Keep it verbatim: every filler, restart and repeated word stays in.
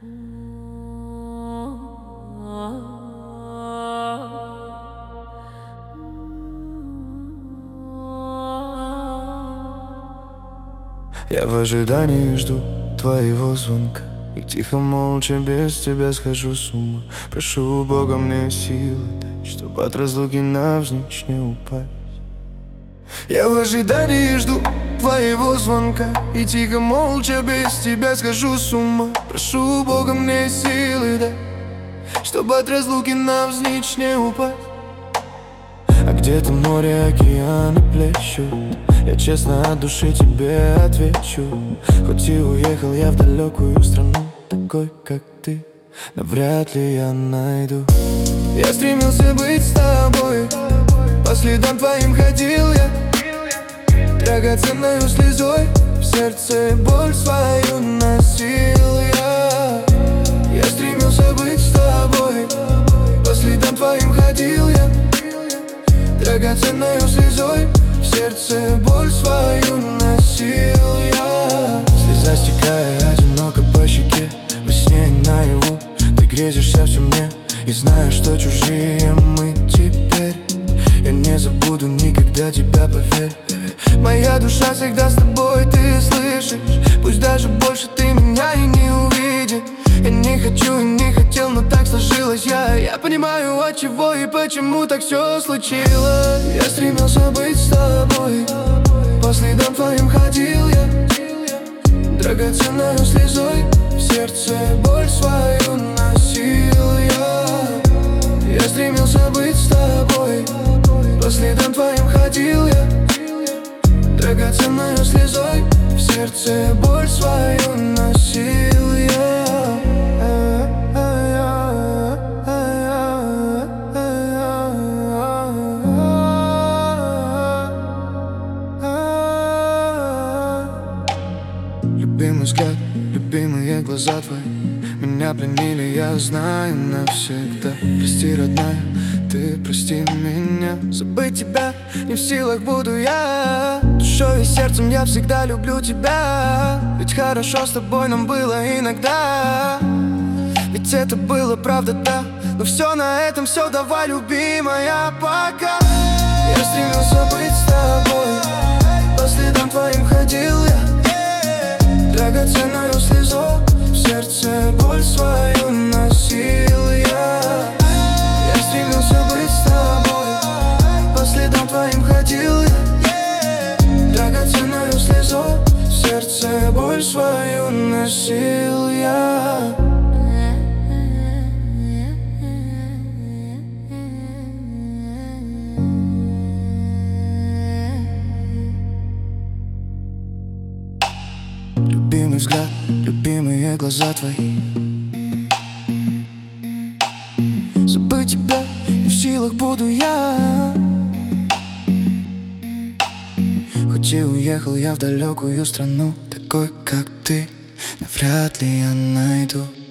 Я в ожидании жду твоего звонка, и тихо, молча, без тебя схожу с ума. Прошу у Бога мне силы дать, чтоб от разлуки навзничь не упасть. Я в ожидании жду твоего звонка, и тихо, молча, без тебя схожу с ума. Прошу у Бога мне силы дать, чтоб от разлуки навзничь не упасть. А где-то море, океаны плещут, я честно от души тебе отвечу. Хоть и уехал я в далекую страну, такой, как ты, навряд ли я найду. Я стремился быть с тобой, по следам твоим ходил я, драгоценною слезой в сердце боль свою носил я. Я стремился быть с тобой, по следам твоим ходил я, драгоценною слезой в сердце боль свою носил я. Слеза стекая одиноко по щеке, во сне и наяву ты грезишься все мне, и знаю, что чужие мы теперь. Я не забуду никогда тебя, поверь. Моя душа всегда с тобой, ты слышишь? Пусть даже больше ты меня и не увидишь. Я не хочу и не хотел, но так сложилось я Я понимаю, от чего и почему так все случилось. Я стремился быть с тобой, по следам твоим ходил я, драгоценною слезой в сердце боль свою носил я. Я стремился быть с тобой, по следам твоим ходил я, драгоценною слезой в сердце боль свою носил я. Любимый взгляд, любимые глаза твои меня пленили, я знаю навсегда. Прости, родная, ты прости меня. Забыть тебя не в силах буду я. Душой и сердцем я всегда люблю тебя. Ведь хорошо с тобой нам было иногда. Ведь это было правда, да. Но все на этом все, давай, любимая, пока. Я стремился быть с тобой, по следам твоим ходил я, драгоценною слезой в сердце боль свою носил я. Я стремился быть с тобой, по следам твоим ходил я, драгоценною слезой в сердце боль свою носил я. Любимый взгляд, любимые глаза твои. Забыть тебя не в силах буду я. Хоть и уехал я в далекую страну, такой, как ты, навряд ли я найду.